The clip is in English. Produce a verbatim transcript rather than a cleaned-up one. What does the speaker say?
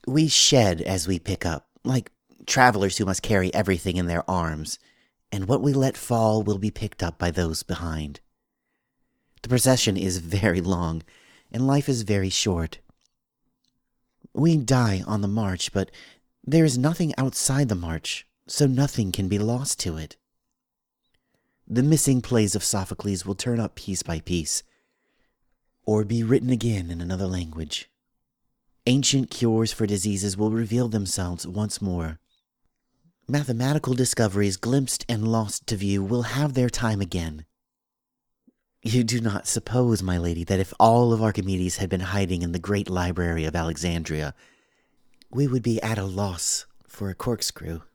We shed as we pick up, like travelers who must carry everything in their arms, and what we let fall will be picked up by those behind. The procession is very long, and life is very short. We die on the march, but there is nothing outside the march, so nothing can be lost to it. The missing plays of Sophocles will turn up piece by piece, or be written again in another language. Ancient cures for diseases will reveal themselves once more. Mathematical discoveries glimpsed and lost to view will have their time again. You do not suppose, my lady, that if all of Archimedes had been hiding in the great library of Alexandria, we would be at a loss for a corkscrew.